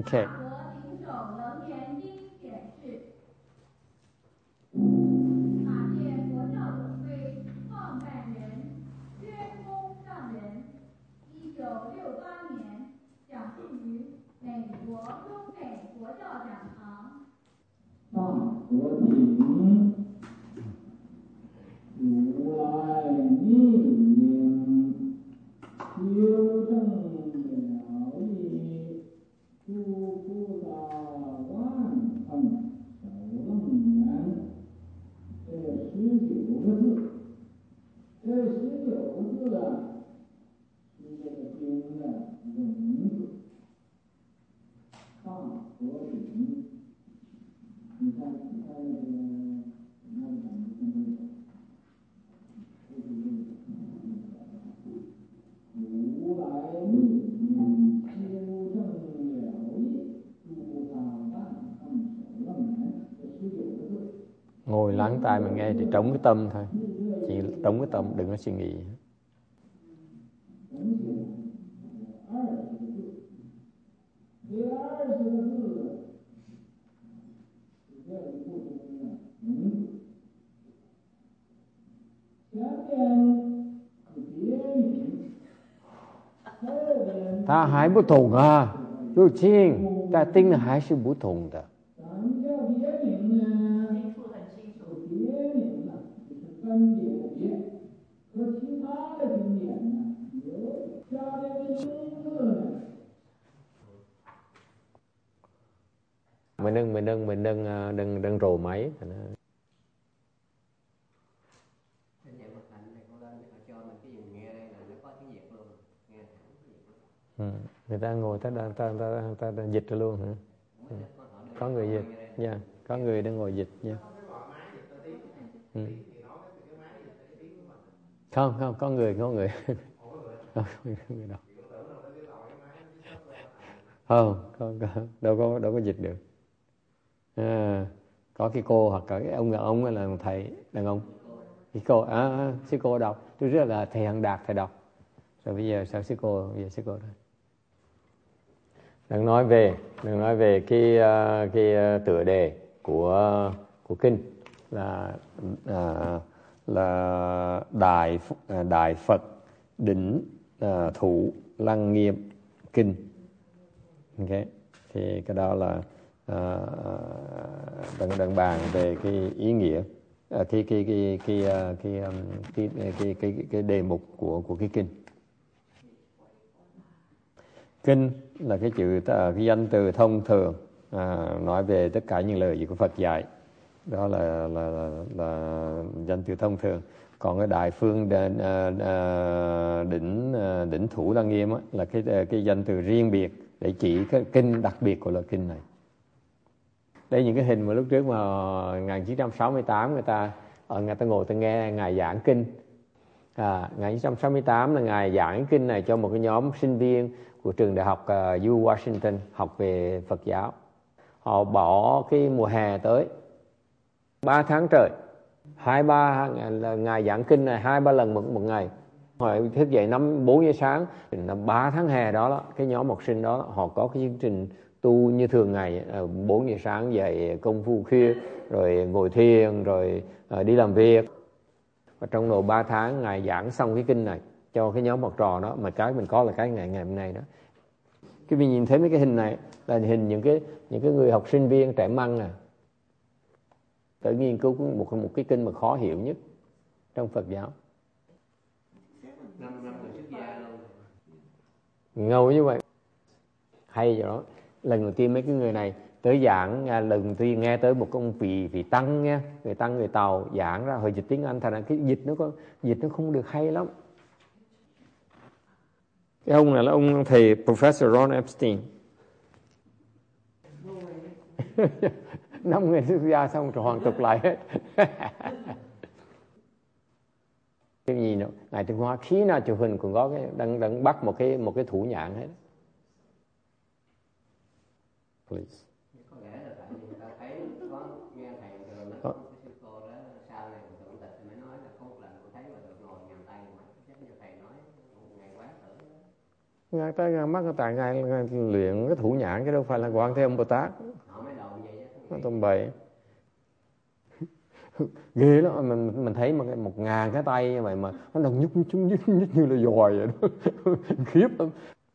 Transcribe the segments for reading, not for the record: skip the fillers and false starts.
OK。 如来密令，修正了义，诸菩萨万恨守楞严。这19个字，这19个字啊，是这个经的文字，大和品。你看那个那个感觉真的。如来密令，修正了义，诸菩萨万恨守楞严。这19个字。 Ngồi lắng tai mà nghe thì trống cái tâm thôi, chỉ trống cái tâm, đừng có suy nghĩ. Ta还不懂啊，如今他听了还是不懂的。 分别的别和其他的经典呢，有加这个名字呢。 Mình đừng rồ máy. Người ta ngồi ta dịch ra luôn hả? Có người dịch nha, có người đang ngồi dịch nha. Không, có người người đâu. Không, đâu có dịch được. Có cái cô hoặc cái ông là một thầy đàn ông. Cái cô sư cô đọc, tôi rất là thầy Hằng Đạt thầy đọc. Rồi bây giờ sao sư cô thôi. Đang nói về cái tựa đề của kinh là Đại Phật Đỉnh Thủ Lăng Nghiêm Kinh. Okay. Thì cái đó là đang bàn về cái ý nghĩa, cái đề mục của cái kinh. Kinh là cái chữ cái danh từ thông thường nói về tất cả những lời gì của Phật dạy, đó là danh từ thông thường. Còn cái Đại Phương Đỉnh Thủ Lăng Nghiêm là cái danh từ riêng biệt để chỉ cái kinh đặc biệt của loại kinh này. Đây những cái hình mà lúc trước mà 1968 người ta ngồi ta nghe ngài giảng kinh. 1968 là ngài giảng kinh này cho một cái nhóm sinh viên của trường đại học U Washington học về Phật giáo. Họ bỏ cái mùa hè tới 3 tháng trời, 2-3 ngài giảng kinh này 2-3 lần một ngày. Họ thức dậy 4 giờ sáng, 3 tháng hè đó, cái nhóm học sinh đó họ có cái chương trình tu như thường ngày, 4 giờ sáng dậy công phu khuya, rồi ngồi thiền, rồi đi làm việc. Và trong độ 3 tháng ngài giảng xong cái kinh này cho cái nhóm học trò đó, mà cái mình có là cái ngày hôm nay đó. Cái mình nhìn thấy mấy cái hình này là hình những cái người học sinh viên trẻ măng tới nghiên cứu một cái kinh mà khó hiểu nhất trong Phật giáo. Ngầu như vậy. Hay rồi đó. Lần đầu tiên mấy cái người này tới giảng, lần đầu tiên nghe tới một ông vị tăng nha, người tăng người Tàu giảng ra, hồi dịch tiếng Anh thành ra cái dịch nó không được hay lắm. Cái ông này là ông thầy Professor Ron Epstein. 5 người xuất gia xong rồi hoàn tục lại hết. Cái gì nữa? Ngài Trung Hoa khí nào chụp hình cũng có cái đang bắt một cái thủ nhạn hết. Please. Có lẽ là tại vì người ta thấy có nghe thầy rồi nó có cái sư cô đó sau này mình tưởng tịch thì mới nói là có một lần tôi thấy mà được ngồi nhầm tay mà chắc như thầy nói một ngày quán thử. Ngài tay ngài mắt tại ngài luyện cái thủ nhãn, chứ đâu phải là Quan Thế Âm Bồ Tát. Họ mới đầu vậy chứ. Nó tầm bậy. Ghê lắm, mình thấy một ngàn cái tay như vậy mà nó đang nhúc như là dòi vậy đó. Khiếp lắm.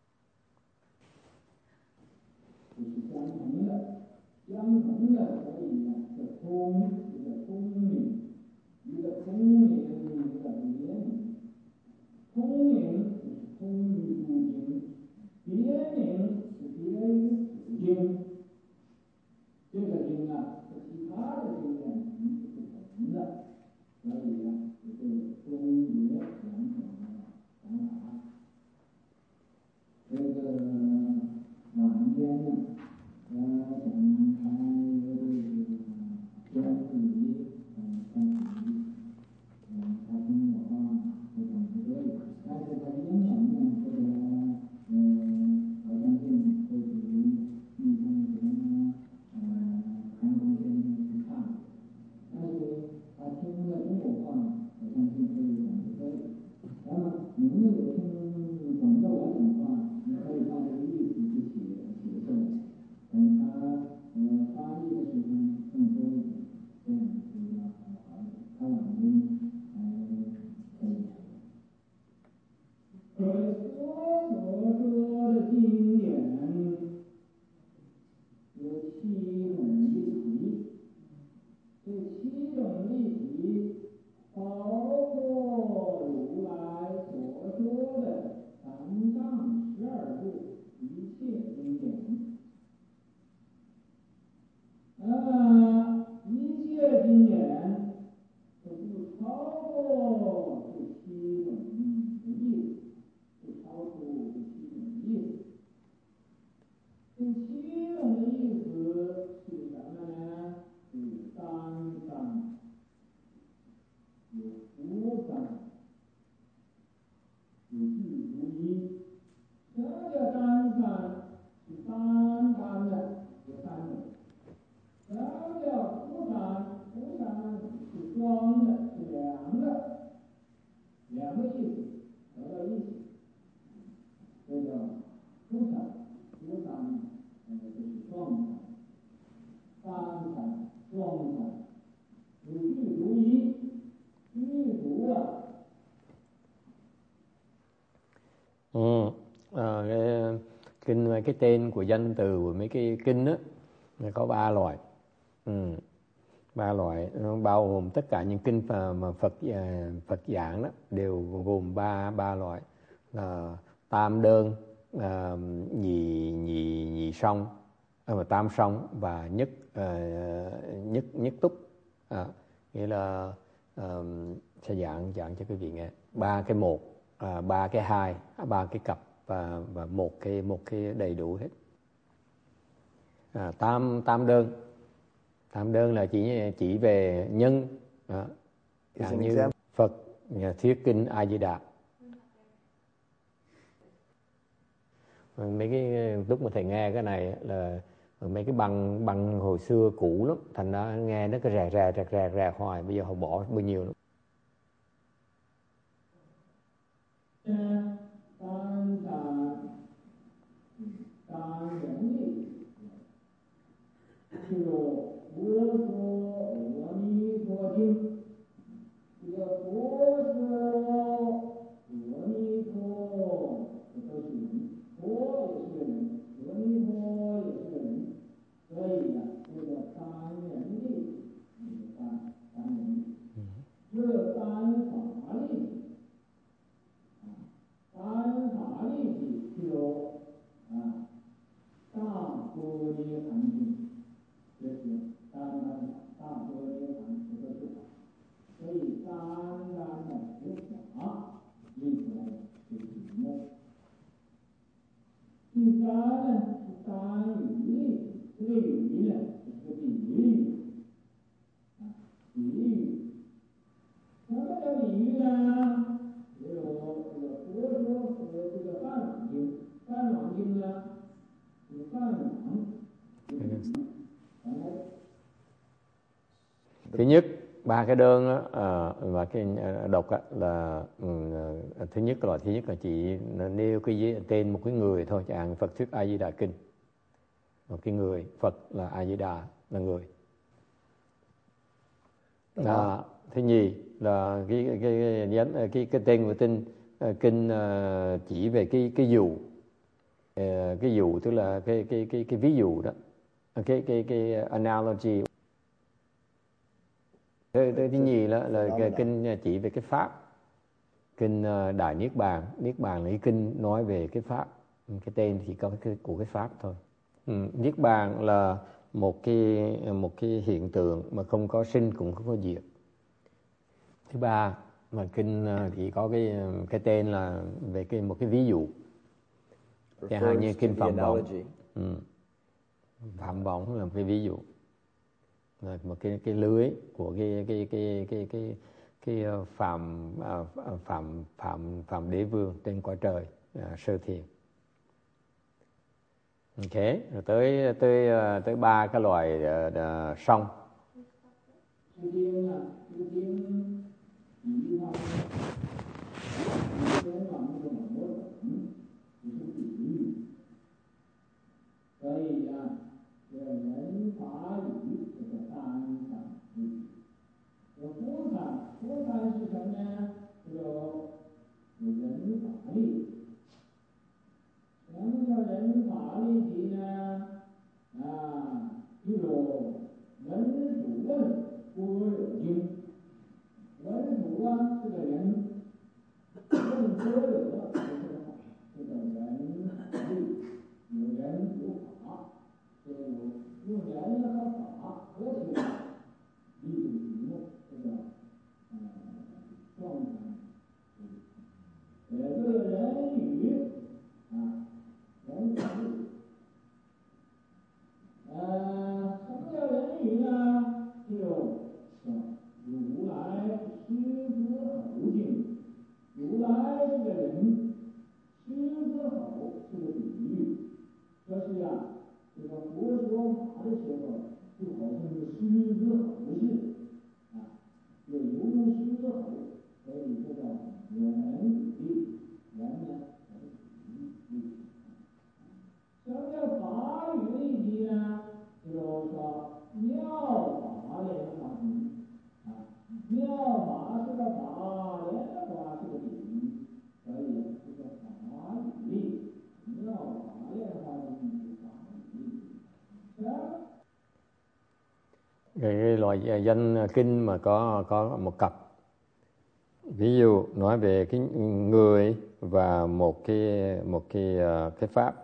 Cái tên của danh từ của mấy cái kinh á có 3 loại. 3 loại nó bao gồm tất cả những kinh mà Phật giảng đó đều gồm ba loại là tam đơn, nhị song, tam song và nhất túc. Nghĩa là sẽ giảng cho quý vị nghe 3 cái một, 3 cái hai, 3 cái cặp và một cái đầy đủ hết. Tam đơn là chỉ về nhân, chẳng như Phật thuyết kinh A Di Đà. Mấy cái lúc mà thầy nghe cái này là mấy cái băng hồi xưa cũ lắm, thành ra nghe nó cứ rè hoài, bây giờ họ bỏ bao nhiêu lắm. Thứ nhất ba cái đơn á, và cái đọc á, là thứ nhất, loại thứ nhất là chỉ nêu cái tên một cái người thôi, chẳng hạn Phật thuyết A Di Đà kinh, một cái người Phật là A Di Đà là người. Thứ nhì là cái tên của kinh chỉ về cái dụ, tức là cái ví dụ đó, cái analogy. Thứ nhì là cái kinh chỉ về cái pháp. Kinh Đại Niết Bàn là cái kinh nói về cái pháp, cái tên thì có của cái pháp thôi. Niết Bàn là một cái hiện tượng mà không có sinh cũng không có diệt. Thứ ba mà kinh chỉ có cái tên là về một cái ví dụ, chẳng hạn như kinh Phạm Võng. Phạm Võng là một cái ví dụ, là một cái lưới của cái phạm đế vương trên cõi trời sơ thiền. Ok, rồi tới ba cái loài sông. Cái loại danh kinh mà có một cặp, ví dụ nói về cái người và một cái pháp.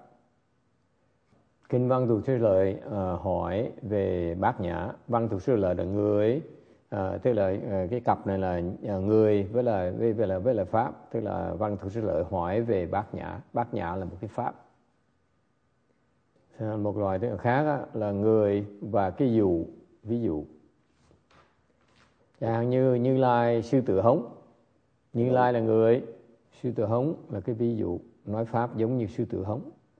Kinh Văn Thù Sư Lợi hỏi về Bát Nhã. Văn Thù Sư Lợi là người, tức là cái cặp này là người với là pháp, tức là Văn Thù Sư Lợi hỏi về Bát Nhã. Bát Nhã là một cái pháp. Một loại khác là người và cái dụ, ví dụ. Chẳng như Như Lai Sư Tử Hống. Như Lai là người, Sư Tử Hống là cái ví dụ nói pháp giống như Sư Tử Hống.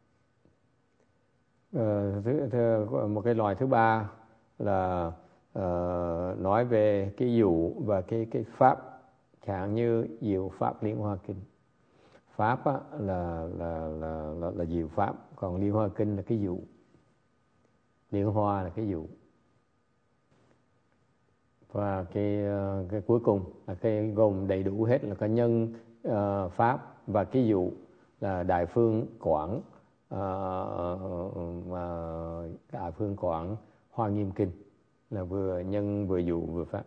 Một cái loại thứ ba là nói về cái dụ và cái pháp, chẳng như Diệu Pháp Liên Hoa Kinh. Pháp là diệu pháp, còn Liên Hoa Kinh là cái dụ. Liên Hoa là cái dụ. Và cái cuối cùng là cái gồm đầy đủ hết là cái nhân pháp và cái dụ là Đại Phương Quảng, Đại Phương Quảng Hoa Nghiêm Kinh, là vừa nhân vừa dụ vừa pháp.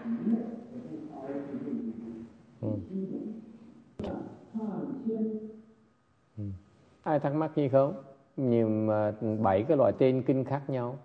目，我不超出这个七种，看先。 Ai thắc mắc gì không? Nhiều mà 7 cái loại tên kinh khác nhau.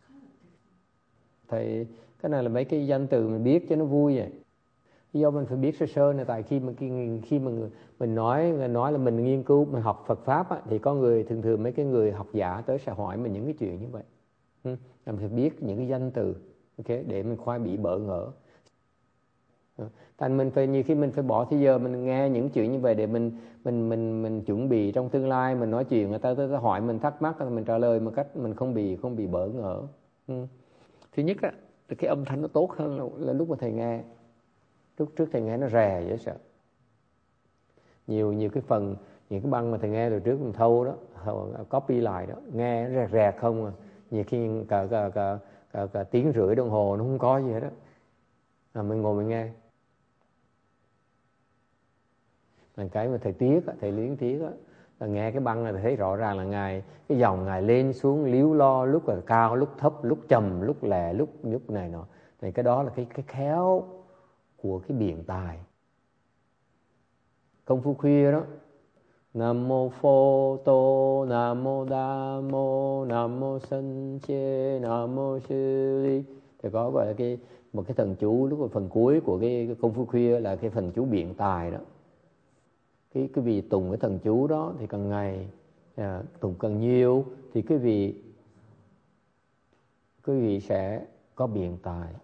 Thì cái này là mấy cái danh từ mình biết cho nó vui vậy. Do mình phải biết sơ sơ là tại khi mà mình nói là mình nghiên cứu, mình học Phật pháp á, thì có người thường mấy cái người học giả tới sẽ hỏi mình những cái chuyện như vậy. Mình phải biết những cái danh từ, okay, để mình khoai bị bỡ ngỡ. Thành mình phải nhiều khi mình phải bỏ thời giờ mình nghe những chuyện như vậy để mình chuẩn bị trong tương lai mình nói chuyện, người ta hỏi mình thắc mắc mình trả lời một cách mình không bị bỡ ngỡ. Thứ nhất á, cái âm thanh nó tốt hơn là lúc mà thầy nghe. Lúc trước thầy nghe nó rè dễ sợ. Nhiều cái phần, những cái băng mà thầy nghe từ trước mình thâu đó, copy lại đó, nghe nó rè không à. Nhiều khi cả tiếng rưỡi đồng hồ nó không có gì hết đó. Mình ngồi mình nghe. Cái mà thầy Tiết, thầy Luyến Tiết á, là nghe cái băng là thấy rõ ràng là ngài, cái dòng ngài lên xuống líu lo, lúc là cao, lúc thấp, lúc trầm, lúc lè, lúc này nọ. Thì cái đó là cái khéo của cái biện tài. Công phu khuya đó, Nam mô Phô Tô, Nam mô Đa Mô, Nam mô Sân Chê, Nam mô Sư Ly. Thì có gọi là một cái thần chú lúc mà phần cuối của cái công phu khuya là cái phần chú biện tài đó. Cái vị tùng cái thần chú đó thì càng ngày tùng càng nhiều thì cái vị sẽ có biện tài.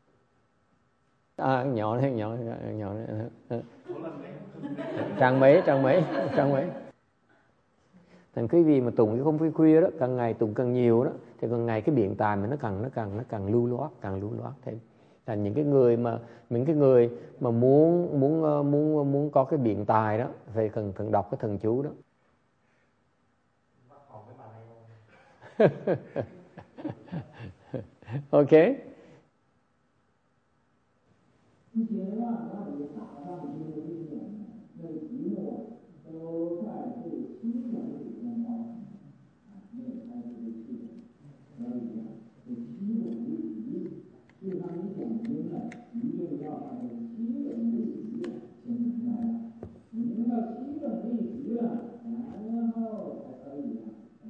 Nhỏ này. Trang mấy. Thành cái vị mà tùng cái không phi khuya đó, càng ngày tùng càng nhiều đó, thì càng ngày cái biện tài mình nó càng lưu loát thêm. Thành những cái người mà muốn có cái biện tài đó, phải cần đọc cái thần chú đó. Ok. 一些那里大上去的这些那题目都在这七种里面包含，没有超出这七种。所以这七种例题，就让你讲明了，一定要把这七种例题先明白了。明白七种例题了，然后才可以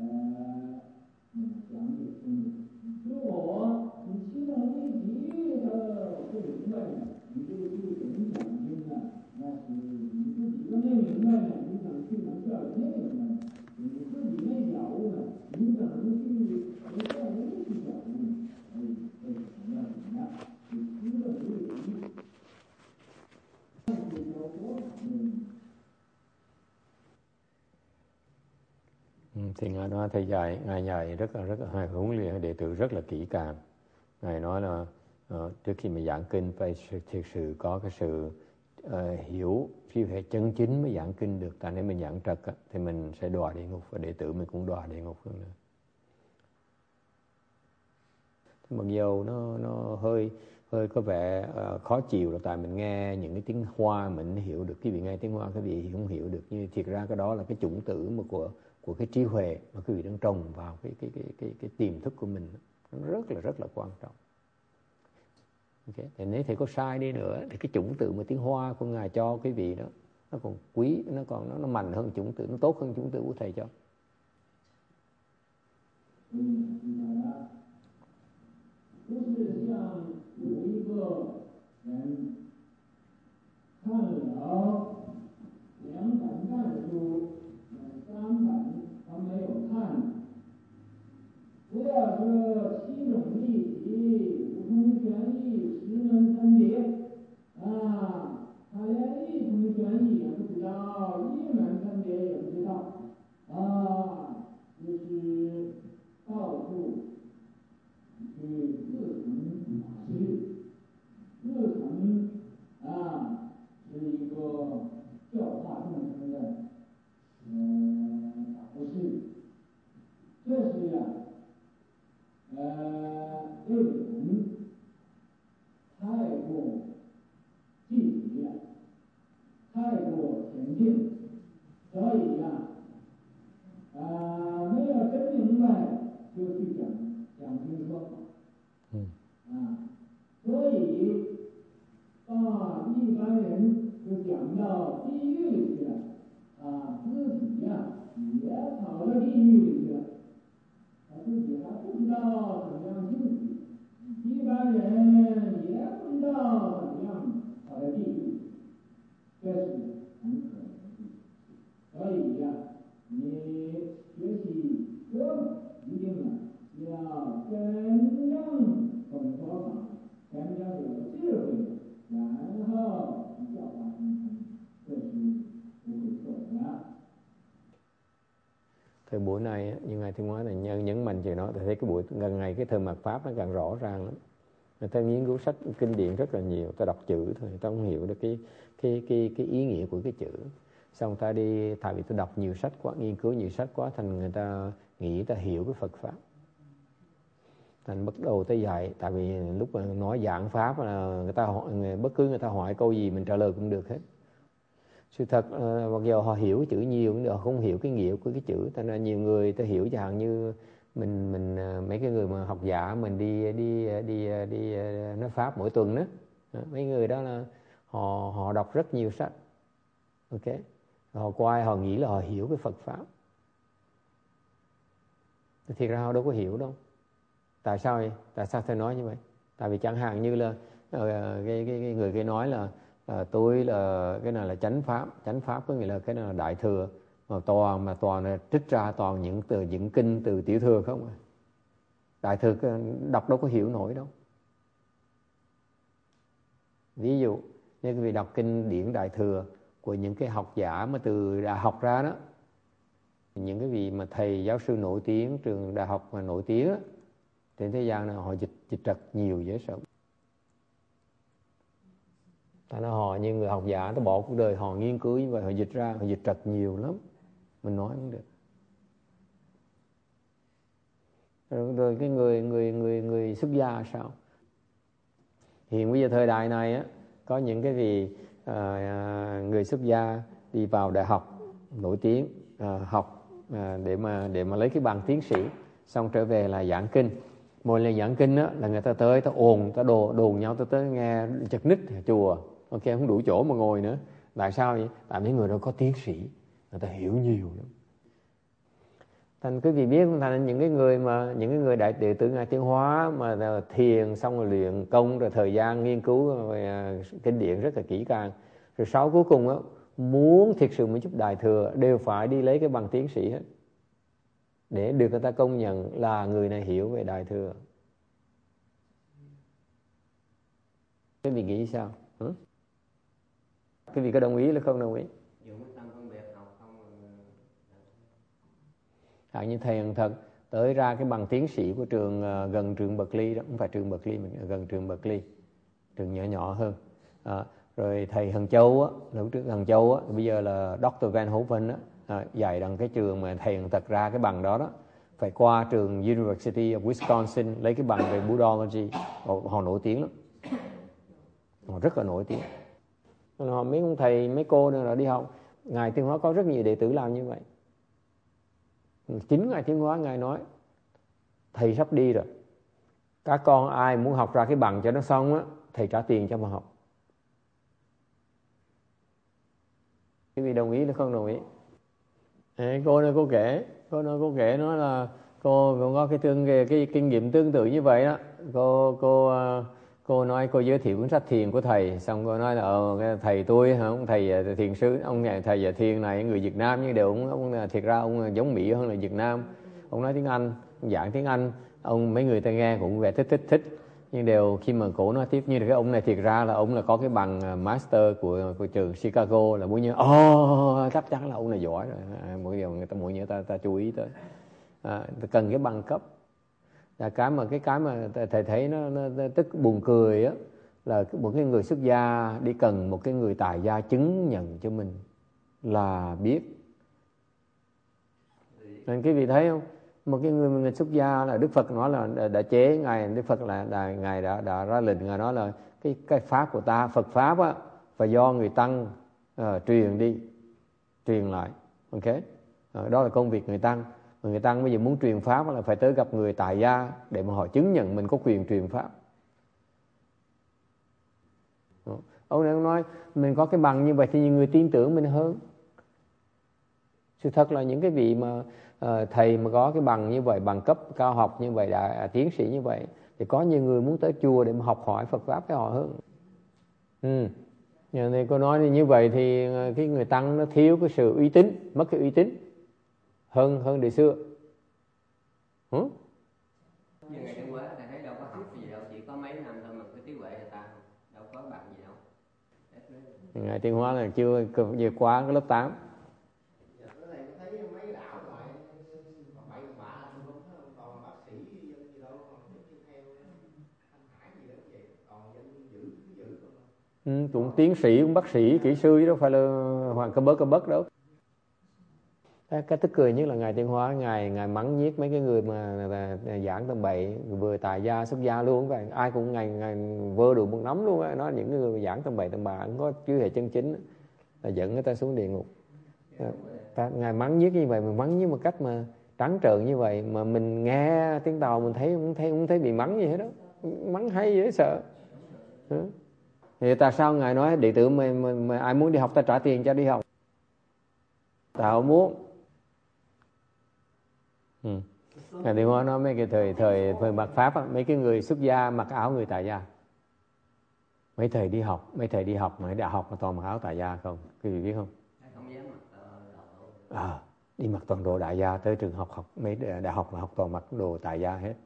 讲解清楚。如果你七种例题都不明白了，你就去给人讲经了，那是你自己都没明白呢，你怎么去能叫人家明白呢？你自己没觉悟呢，你怎么去叫人家去觉悟呢？所以为什么要怎么样？你七种例题，那就教多少内容？ Thì ngài nói thầy dạy rất là huấn luyện đệ tử rất là kỹ càng. Ngài nói là trước khi mà giảng kinh phải thực sự có cái sự hiểu, khi phải chân chính mới giảng kinh được. Tại nếu mình giảng trật thì mình sẽ đọa địa ngục, và đệ tử mình cũng đọa địa ngục hơn nữa. Mặc dù nó hơi có vẻ khó chịu là tại mình nghe những cái tiếng Hoa mình hiểu được. Quý vị nghe tiếng Hoa quý vị không hiểu được, nhưng thiệt ra cái đó là cái chủng tử mà của cái trí huệ mà quý vị đang trồng vào cái tiềm thức của mình, nó rất là quan trọng. Okay. Thì nếu thầy có sai đi nữa thì cái chủng tử mà tiếng Hoa của ngài cho quý vị đó nó còn quý, nó mạnh hơn chủng tử, nó tốt hơn chủng tử của thầy cho. 不是像有一个人看了2本半书，3本他没有看。不要说7种例题、五通玄义、10门分别他连一通玄义也不知道，1门分别也不知道就是到处去自成法师，自成是一个教化众生的法师，这是内容太过具体了，太过前进，所以没有真明白就去讲经说法。所以一般人就讲到地狱里去了自己也跑到地狱里去了自己还不知道怎么样进去，一般人也不知道怎么样跑到地狱，这是很可能的。所以你学习佛一定要真正懂佛法，真正有智慧，然後教化眾生，這是不會錯的。 Thời buổi này như ngài Thiên Hóa này nhấn mạnh chuyện đó, thì thấy cái buổi gần ngày cái thời mạt pháp nó càng rõ ràng lắm. Người ta nghiên cứu sách kinh điển rất là nhiều, ta đọc chữ thôi, ta không hiểu được cái ý nghĩa của cái chữ. Xong ta đi, tại vì ta đọc nhiều sách quá, nghiên cứu nhiều sách quá, thành người ta nghĩ ta hiểu cái Phật pháp. Thành bắt đầu ta dạy, tại vì lúc mà nói giảng pháp là bất cứ người ta hỏi câu gì mình trả lời cũng được hết. Sự thật mặc dù họ hiểu chữ nhiều nhưng họ không hiểu cái nghĩa của cái chữ. Thành ra nhiều người ta hiểu chẳng như mình mấy cái người mà học giả mình đi nói pháp mỗi tuần đó, mấy người đó là họ đọc rất nhiều sách, ok, họ qua họ nghĩ là họ hiểu cái Phật pháp, thiệt ra họ đâu có hiểu đâu. Tại sao vậy? Tại sao tôi nói như vậy? Tại vì chẳng hạn như là cái người kia nói là tôi là cái này là chánh pháp có nghĩa là cái này là đại thừa, mà toàn là trích ra toàn những kinh từ tiểu thừa không à. Đại thừa đọc đâu có hiểu nổi đâu. Ví dụ như quý vị đọc kinh điển đại thừa của những cái học giả mà từ đại học ra đó, những cái vị mà thầy giáo sư nổi tiếng trường đại học mà nổi tiếng đó, trên thế gian này họ dịch trật nhiều dễ sợ. Tại nó họ như người học giả nó bỏ cuộc đời họ nghiên cứu như vậy, họ dịch ra họ dịch trật nhiều lắm, mình nói không được. Rồi cái người xuất gia sao? Hiện bây giờ thời đại này á, có những cái vị người xuất gia đi vào đại học nổi tiếng học để mà lấy cái bằng tiến sĩ, xong trở về là giảng kinh. Mỗi lần giảng kinh á là người ta tới, ta ồn, ta đồn nhau, ta tới nghe chật ních chùa, ok, không đủ chỗ mà ngồi nữa. Tại sao vậy? Tại mấy người đó có tiến sĩ, người ta hiểu nhiều lắm. Thành quý vị biết, thành những cái người đại đệ tử ngài Thiên Hóa mà thiền xong rồi luyện công, rồi thời gian nghiên cứu kinh điển rất là kỹ càng, rồi sau cuối cùng á muốn thiệt sự muốn giúp đại thừa đều phải đi lấy cái bằng tiến sĩ hết để được người ta công nhận là người này hiểu về đại thừa. Quý vị nghĩ sao? Quý vị có đồng ý hay không đồng ý? Như thầy Hằng Thật tới ra cái bằng tiến sĩ của trường gần trường Berkeley đó, không phải trường Berkeley mà gần trường Berkeley, trường nhỏ hơn. Rồi thầy Hằng Châu á, lúc trước Hằng Châu á, bây giờ là Dr. Van Hoven á, dạy đằng cái trường mà thầy Hằng Thật ra cái bằng đó đó, phải qua trường University of Wisconsin lấy cái bằng về Buddhology. Họ nổi tiếng lắm, họ rất là nổi tiếng. Họ mấy ông thầy mấy cô nữa là đi học. Ngài Thiên Hóa có rất nhiều đệ tử làm như vậy. Chính ngài Thiên Hóa ngài nói thầy sắp đi rồi, các con ai muốn học ra cái bằng cho nó xong á, thầy trả tiền cho mà học. Quý vị đồng ý hay không đồng ý? Cô nói cô kể nói là cô cũng có cái kinh nghiệm tương tự như vậy đó. Cô nói cô giới thiệu cuốn sách thiền của thầy, xong cô nói là thầy tôi ông thầy thiền sư, ông thầy giờ thiền này người Việt Nam, nhưng đều ông thiệt ra ông giống Mỹ hơn là Việt Nam. Ông nói tiếng Anh, ông giảng tiếng Anh, ông mấy người ta nghe cũng vẻ thích, nhưng đều khi mà cổ nói tiếp như là cái ông này thiệt ra là ông là có cái bằng master của trường Chicago, là mỗi như chắc chắn là ông này giỏi rồi. Mỗi giờ người ta ta chú ý tới cần cái bằng cấp. Là cái mà thầy thấy nó tức buồn cười á, là một cái người xuất gia đi cần một cái người tài gia chứng nhận cho mình là biết. Nên quý vị thấy không, một cái người xuất gia là Đức Phật nói là đã chế ngài, Đức Phật là ngài đã ra lệnh, ngài nói là cái pháp của ta, Phật pháp á, phải do người tăng truyền lại, ok, đó là công việc người tăng. Người tăng bây giờ muốn truyền pháp là phải tới gặp người tại gia để mà họ chứng nhận mình có quyền truyền pháp. Ông này ông nói mình có cái bằng như vậy thì nhiều người tin tưởng mình hơn. Sự thật là những cái vị mà thầy mà có cái bằng như vậy, bằng cấp cao học như vậy, tiến sĩ như vậy, thì có nhiều người muốn tới chùa để mà học hỏi Phật pháp với họ hơn. Thì cô nói như vậy thì cái người tăng nó thiếu cái sự uy tín, mất cái uy tín hơn đời xưa. Như ngày hôm qua thầy thấy đâu có học gì đâu, chỉ có mấy năm thôi mà cái trí huệ người ta đâu có bằng gì đâu. Ngài Tiên Hóa là chưa vượt qua cái lớp 8. Cũng tiến sĩ, cũng bác sĩ, kỹ sư chứ đâu phải là hoàng cơ bớt đâu. Cái tức cười nhất là Ngài Tiên Hóa, ngài mắng nhiếc mấy cái người mà giảng tầm bậy, vừa tài gia xuất gia luôn vậy. Ai cũng ngài vơ đủ một nắm luôn á. Nói những người mà giảng tầm bậy tầm bạ không có chứ hệ chân chính là dẫn người ta xuống địa ngục. Ngài mắng nhiếc như vậy, mình mắng nhiếc một cách mà trắng trợn như vậy mà mình nghe tiếng Tàu mình không thấy bị mắng gì hết đó. Mắng hay dễ sợ. Thì tại sao ngài nói đệ tử mà ai muốn đi học ta trả tiền cho đi học? Ta không muốn. Ngài Tiên Hóa nói mấy cái thời mặc pháp á, mấy cái người xuất gia mặc áo người tại gia. Mấy thầy đi học mà đại học mà toàn mặc áo tại gia không, quý vị biết không? Đi mặc toàn đồ đại gia, tới trường học mấy đại học mà học toàn mặc đồ tại gia hết.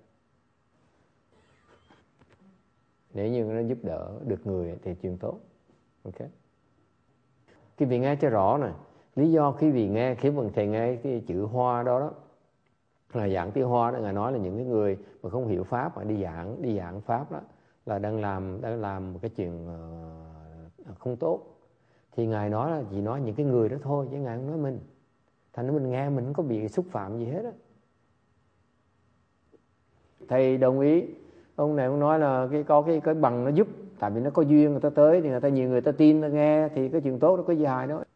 Nếu như nó giúp đỡ được người thì chuyện tốt. Ok. Quý vị nghe cho rõ này, lý do quý vị nghe khi mà thầy nghe cái chữ Hoa đó là giảng tiếng Hoa đó, ngài nói là những cái người mà không hiểu pháp mà đi giảng pháp đó là đang làm một cái chuyện không tốt. Thì ngài nói là chỉ nói những cái người đó thôi chứ ngài không nói mình. Thành ra mình nghe mình không có bị xúc phạm gì hết á. Thầy đồng ý. Ông này ông nói là có cái bằng nó giúp, tại vì nó có duyên người ta tới thì nhiều người ta tin ta nghe thì cái chuyện tốt nó có gì hại đâu.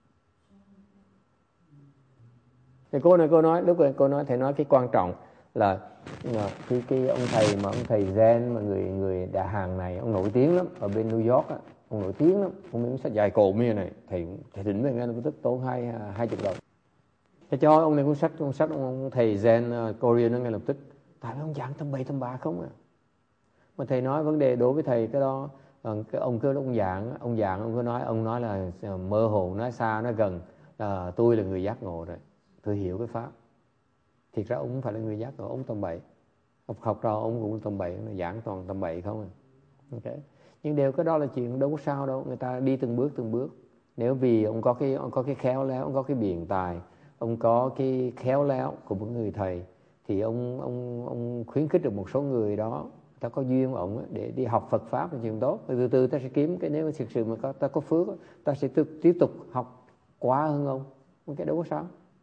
Thì cô nói lúc này cô nói thầy nói cái quan trọng là cái ông thầy Zen mà người Đà Hàn này, ông nổi tiếng lắm ở bên New York á, ông nổi tiếng lắm, ông miếng sách dài cộm như này, thầy thỉnh về nghe nó tức tốn 20 đồng. Thế cho ông này cuốn sách ông thầy Zen Korean nó ngay lập tức, tại vì ông giảng tầm bậy tầm bạ không à. Mà thầy nói vấn đề đối với thầy cái đó, cái ông ông nói là mơ hồ, nói xa nói gần, tôi là người giác ngộ rồi, tôi hiểu cái pháp. Thiệt ra ông không phải là người giác ngộ, ông tầm bậy. Học trò ông cũng tầm bậy, giảng toàn tầm bậy không à. Okay. Nhưng đều cái đó là chuyện đâu có sao đâu, người ta đi từng bước. Nếu vì ông có cái khéo léo, ông có cái biện tài, ông có cái khéo léo của một người thầy, thì ông khuyến khích được một số người đó, ta có duyên với ông để đi học Phật pháp là chuyện tốt. Từ từ ta sẽ kiếm cái, nếu thực sự mà ta có phước, ta sẽ tiếp tục học quá hơn ông. Cái đâu có sao.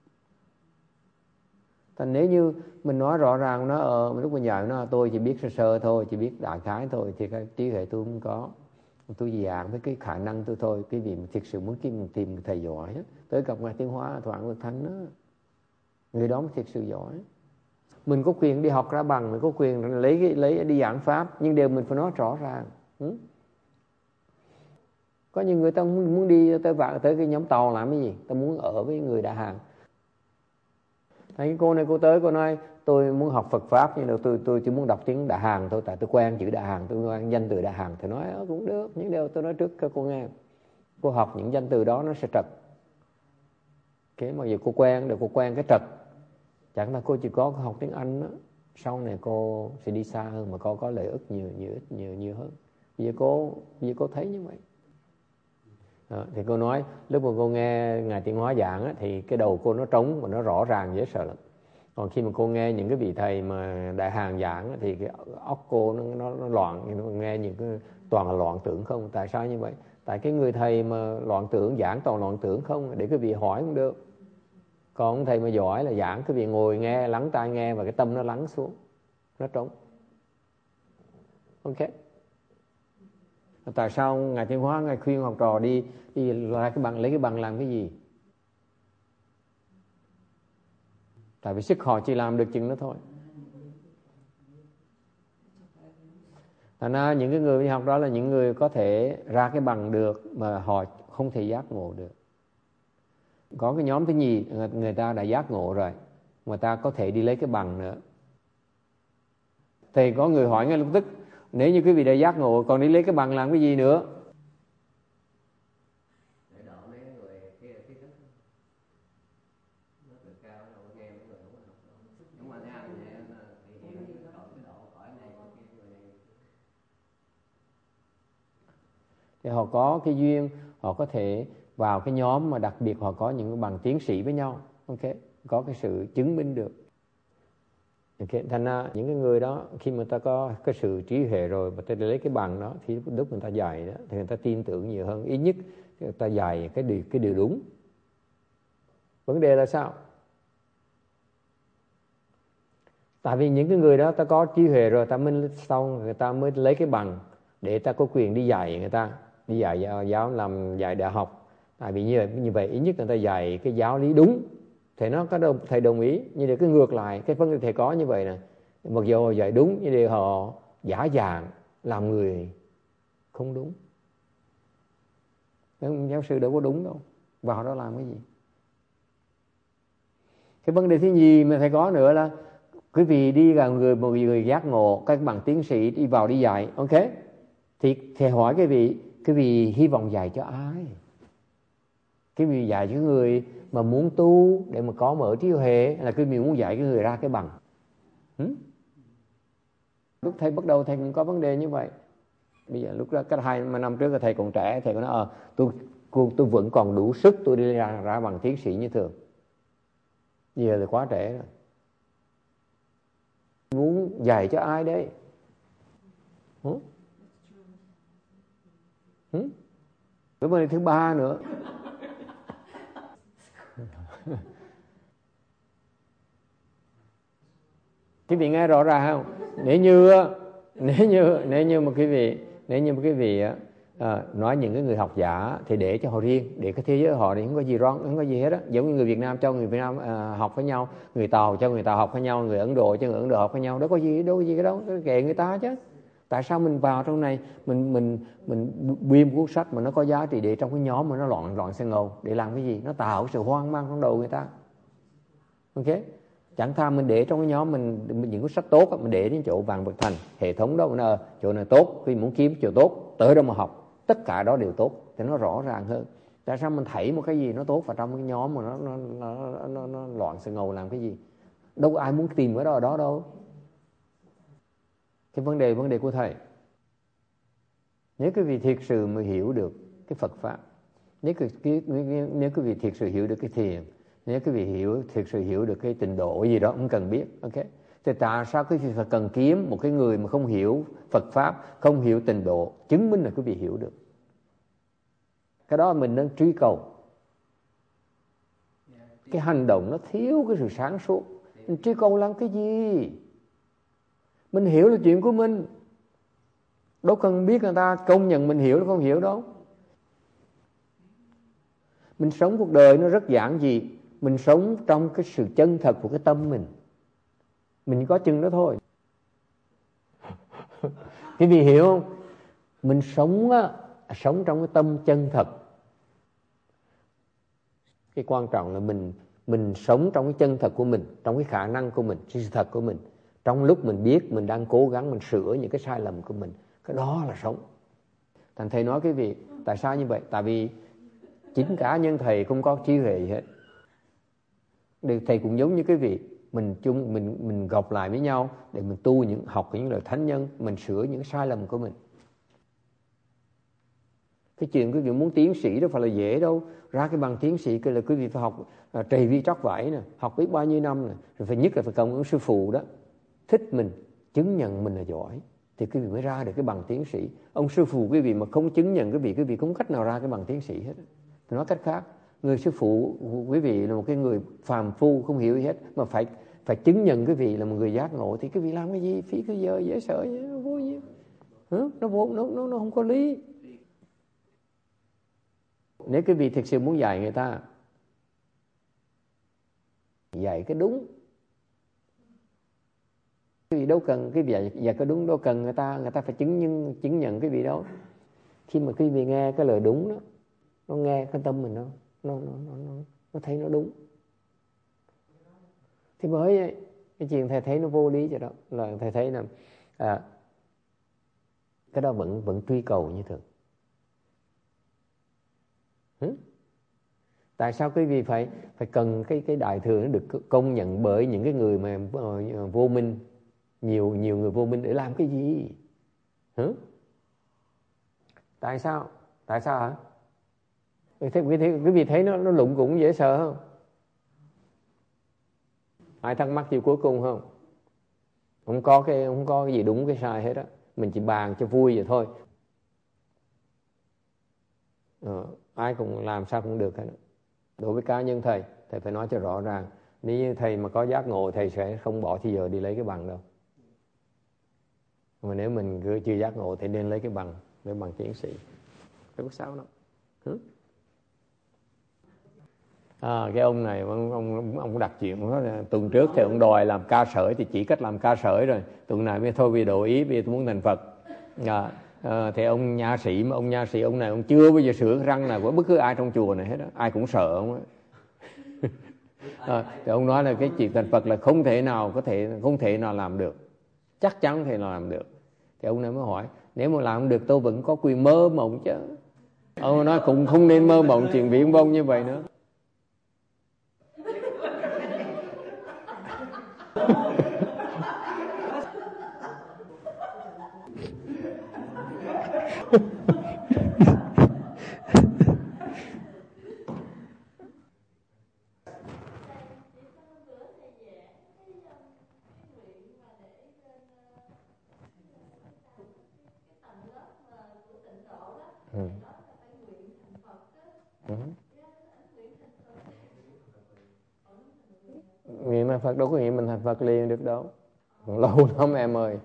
Thành nếu như mình nói rõ ràng nó lúc mình dạy nó tôi chỉ biết sơ thôi, chỉ biết đại khái thôi, thì cái trí huệ tôi không có. Tôi giảng với cái khả năng tôi thôi. Cái gì mà thực sự muốn tìm thầy giỏi tới gặp Ngài Tiên Hóa Thoại Lực Thánh đó, người đó mới thực sự giỏi. Mình có quyền đi học ra bằng, mình có quyền lấy đi giảng pháp, nhưng đều mình phải nói rõ ràng. Có những người ta muốn đi tới cái nhóm tàu làm cái gì, ta muốn ở với người Đại Hàn. Thấy cái cô này cô tới cô nói tôi muốn học Phật pháp, nhưng mà tôi chỉ muốn đọc tiếng Đại Hàn thôi, tại tôi quen chữ Đại Hàn, tôi quen danh từ Đại Hàn. Thì nói cũng được, những điều tôi nói trước cho cô nghe. Cô học những danh từ đó nó sẽ trật. Cái mà giờ cô quen cái trật, chẳng là cô chỉ có học tiếng Anh đó, sau này cô sẽ đi xa hơn mà cô có lợi ích nhiều hơn. Bây giờ cô thấy như vậy. Thì cô nói lúc mà cô nghe Ngài Tiên Hóa giảng thì cái đầu cô nó trống và nó rõ ràng dễ sợ lắm. Còn khi mà cô nghe những cái vị thầy mà Đại Hàn giảng thì cái óc cô nó loạn, nó nghe những cái toàn là loạn tưởng không. Tại sao như vậy? Tại cái người thầy mà loạn tưởng giảng toàn loạn tưởng không, để cái vị hỏi không được. Còn ông thầy mà giỏi là giảng cái vị ngồi nghe, lắng tai nghe và cái tâm nó lắng xuống, nó trống. Ok. Tại sao Ngài Tiên Hóa Ngài khuyên học trò đi lấy cái bằng làm cái gì? Tại vì sức họ chỉ làm được chừng đó thôi. Thành ra những cái người đi học đó là những người có thể ra cái bằng được mà họ không thể giác ngộ được. Có cái nhóm thứ nhì, người ta đã giác ngộ rồi, người ta có thể đi lấy cái bằng nữa. Thì có người hỏi ngay lập tức, nếu như quý vị đã giác ngộ còn đi lấy cái bằng làm cái gì nữa? Để đỡ mấy người kia kiến thức nó cực cao, đâu có nghe mấy người không có học đâu. Đúng mà thấy anh vậy thì hiểu cái độ khỏi này kia người này. Thì họ có cái duyên, họ có thể vào cái nhóm mà đặc biệt họ có những cái bằng tiến sĩ với nhau, ok, có cái sự chứng minh được. Okay. Thành ra những cái người đó khi mà ta có cái sự trí huệ rồi mà ta lấy cái bằng đó thì lúc người ta dạy đó thì người ta tin tưởng nhiều hơn, ít nhất người ta dạy cái điều đúng. Vấn đề là sao? Tại vì những cái người đó ta có trí huệ rồi, ta mới sau người ta mới lấy cái bằng để ta có quyền đi dạy người ta, đi dạy giáo làm dạy đại học. Tại vì như vậy ít nhất người ta dạy cái giáo lý đúng. Thầy nó có thầy đồng ý, nhưng để cái ngược lại cái vấn đề thầy có như vậy nè, mặc dù họ dạy đúng nhưng để họ giả dạng làm người không đúng. Giáo sư đâu có đúng đâu, vào đó làm cái gì? Cái vấn đề thứ nhì mà thầy có nữa là quý vị đi là một người giác ngộ, các bằng tiến sĩ đi vào đi dạy, ok, thì thầy hỏi quý vị hy vọng dạy cho ai? Quý vị dạy cho người mà muốn tu để mà có mở trí huệ, là quý vị muốn dạy cái người ra cái bằng? Lúc thầy bắt đầu thầy cũng có vấn đề như vậy. Bây giờ lúc đó cách 2 năm trước thầy còn trẻ, thầy có nói tôi vẫn còn đủ sức tôi đi ra bằng tiến sĩ như thường. Giờ thì quá trễ rồi. Muốn dạy cho ai đấy? Cái vấn đề thứ ba nữa. Quý vị nghe rõ ràng không? Nếu như mà quý vị nói những cái người học giả thì để cho họ riêng, để cái thế giới họ thì không có gì wrong, không có gì hết á. Giống như người Việt Nam cho người Việt Nam học với nhau, người Tàu cho người Tàu học với nhau, người Ấn Độ cho người Ấn Độ học với nhau, đâu có gì cái đó, kệ người ta chứ. Tại sao mình vào trong này mình biên cuốn sách mà nó có giá trị để trong cái nhóm mà nó loạn xen ngầu để làm cái gì? Nó tạo sự hoang mang trong đầu người ta. Ok? Chẳng thà mình để trong cái nhóm mình những cuốn sách tốt mình để đến chỗ Vạn Vật Thành, hệ thống đó là chỗ này tốt, khi muốn kiếm chỗ tốt tới đó mà học, tất cả đó đều tốt thì nó rõ ràng hơn. Tại sao mình thấy một cái gì nó tốt vào trong cái nhóm mà nó loạn xen ngầu làm cái gì? Đâu có ai muốn tìm ở đó đâu. Cái vấn đề của thầy, nếu quý vị thiệt sự mới hiểu được cái Phật pháp, nếu quý vị thiệt sự hiểu được cái thiền, nếu quý vị thiệt sự hiểu được cái tịnh độ gì đó không cần biết, ok, thì tại sao quý vị phải cần kiếm một cái người mà không hiểu Phật pháp, không hiểu tịnh độ chứng minh là quý vị hiểu được? Cái đó mình nên truy cầu. Cái hành động nó thiếu cái sự sáng suốt. Mình truy cầu làm cái gì? Mình hiểu là chuyện của mình, đâu cần biết người ta công nhận mình hiểu hay không hiểu đâu. Mình sống cuộc đời nó rất giản dị. Mình sống trong cái sự chân thật của cái tâm mình có chừng đó thôi. Quý vị hiểu không? Mình sống trong cái tâm chân thật. Cái quan trọng là mình sống trong cái chân thật của mình, trong cái khả năng của mình, sự thật của mình. Trong lúc mình biết mình đang cố gắng mình sửa những cái sai lầm của mình, cái đó là sống. Thành thầy nói quý vị, tại sao như vậy? Tại vì chính cá nhân thầy không có trí huệ gì hết. Thầy cũng giống như quý vị, mình gộp lại với nhau để mình học những lời thánh nhân, mình sửa những sai lầm của mình. Cái chuyện quý vị muốn tiến sĩ đâu phải là dễ đâu. Ra cái bằng tiến sĩ là quý vị phải học trì vi trắc vải nè, học biết bao nhiêu năm nè, rồi phải nhất là phải công ứng sư phụ đó thích mình, chứng nhận mình là giỏi thì quý vị mới ra được cái bằng tiến sĩ. Ông sư phụ quý vị mà không chứng nhận quý vị không cách nào ra cái bằng tiến sĩ hết. Thì nói cách khác, người sư phụ quý vị là một cái người phàm phu không hiểu gì hết mà phải chứng nhận quý vị là một người giác ngộ thì quý vị làm cái gì? Phí cái giờ dễ sợ vậy, nó vô gì? Nó không có lý. Nếu quý vị thực sự muốn dạy người ta, dạy cái đúng, Cái vị đâu cần cái vị dạ có đúng, đâu cần người ta phải chứng nhận cái vị đó. Khi mà quý vị nghe cái lời đúng đó, nó nghe cái tâm mình nó thấy nó đúng. Thì bởi vậy cái chuyện thầy thấy nó vô lý cho đó là thầy thấy là cái đó vẫn truy cầu như thường. Tại sao quý vị phải cần cái đại thừa nó được công nhận bởi những cái người mà vô minh, nhiều người vô minh để làm cái gì? Tại sao hả? Quý vị thấy nó lụng cũng dễ sợ không? Ai thắc mắc gì cuối cùng không? Không có cái gì đúng cái sai hết á. Mình chỉ bàn cho vui vậy thôi. Ai cũng làm sao cũng được hết. Đối với cá nhân thầy phải nói cho rõ ràng. Nếu như thầy mà có giác ngộ, thầy sẽ không bỏ thì giờ đi lấy cái bằng đâu. Mà nếu mình cứ chưa giác ngộ thì nên lấy cái bằng tiến sĩ. Không có sao đâu. Cái ông này ông đặt chuyện đó, tuần trước thì ông đòi làm ca sởi thì chỉ cách làm ca sởi rồi. Tuần này mới thôi vì đổi ý, vì tôi muốn thành Phật. Thì ông nha sĩ ông này ông chưa bao giờ sửa răng nào của bất cứ ai trong chùa này hết đó. Ai cũng sợ ông ấy. Thì ông nói là cái chuyện thành Phật là không thể nào làm được, chắc chắn không thể nào làm được. Thì ông này mới hỏi, nếu mà làm không được tôi vẫn có quyền mơ mộng chứ. Ông nói cũng không nên mơ mộng chuyện viển vông như vậy nữa. Nguyện thành Phật đâu có nghĩa mình thành Phật liền được đâu. Lâu lắm em ơi.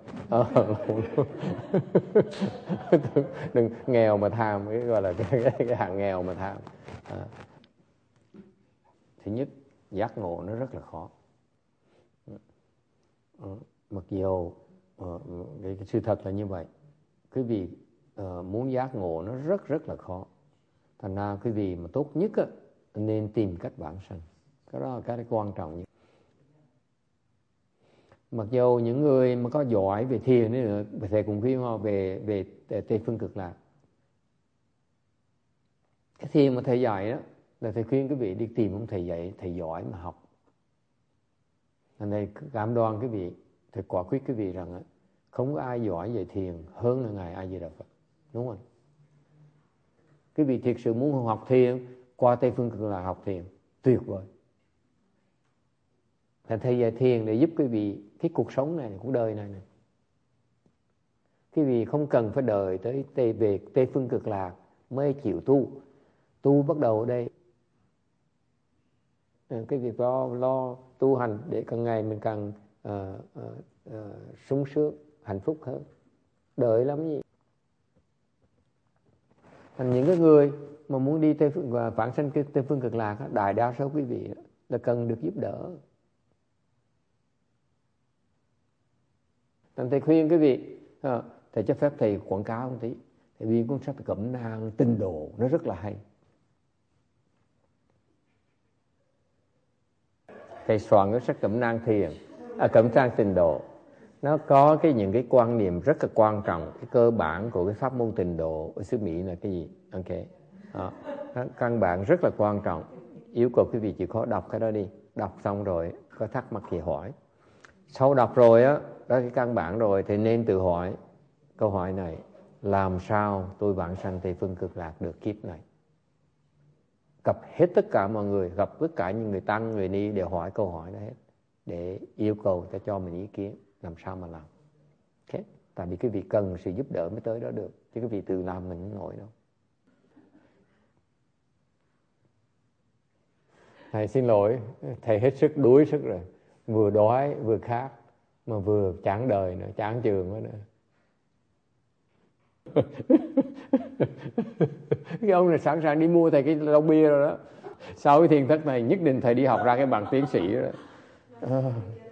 Đừng nghèo mà tham, cái gọi là cái hạng nghèo mà tham. Thứ nhất, giác ngộ nó rất là khó. Mặc dù cái sự thật là như vậy. Quý vị muốn giác ngộ nó rất là khó. Thành ra quý vị mà tốt nhất á, nên tìm cách vãng sanh. Cái đó là cái quan trọng nhất. Mặc dù những người mà có giỏi về thiền nữa, thầy cũng khuyên họ về Tây Phương Cực Lạc. Cái thiền mà thầy dạy đó là thầy khuyên quý vị đi tìm ông thầy dạy, thầy giỏi mà học. Thành này cảm đoan quý vị, thầy quả quyết quý vị rằng không có ai giỏi về thiền hơn là Ngài A Di Đà Phật. Đúng không? Quý vị thiệt sự muốn học thiền, qua Tây Phương Cực Lạc học thiền, tuyệt vời. Thầy dạy thiền để giúp quý vị cái cuộc sống này, cuộc đời này. Quý vị không cần phải đợi tới về Tây Phương Cực Lạc mới chịu tu. Tu bắt đầu ở đây. Cái việc lo tu hành để càng ngày mình càng sung sướng, hạnh phúc hơn. Đợi lắm gì. Thành những cái người mà muốn đi Tây Phương và vãng sanh Tây Phương Cực Lạc, đại đa số quý vị là cần được giúp đỡ. Thầy khuyên quý vị, thầy cho phép thầy quảng cáo một tí. Thầy viết cuốn sách Cẩm Nang Tinh Độ, nó rất là hay. Thầy soạn cái sách Cẩm Nang Thiền, Cẩm Nang Tinh Độ. Nó có những cái quan niệm rất là quan trọng. Cái cơ bản của cái pháp môn Tịnh Độ ở xứ Mỹ là cái gì? Căn bản rất là quan trọng. Yêu cầu quý vị chịu khó đọc cái đó đi. Đọc xong rồi có thắc mắc thì hỏi. Sau đọc rồi đó cái căn bản rồi thì nên tự hỏi câu hỏi này: làm sao tôi vãng sanh Tây Phương Cực Lạc được kiếp này? Gặp hết tất cả mọi người, gặp tất cả những người tăng, người ni đều hỏi câu hỏi đó hết, để yêu cầu cho mình ý kiến làm sao mà làm. Okay. Tại vì cái vị cần sự giúp đỡ mới tới đó được, chứ cái vị tự làm mình không nổi đâu. Thầy xin lỗi, thầy hết sức đuối sức rồi, vừa đói vừa khát mà vừa chán đời nữa, chán trường nữa. Cái ông này sẵn sàng đi mua thầy cái lon bia rồi đó. Sau cái thiền thất này nhất định thầy đi học ra cái bằng tiến sĩ đó.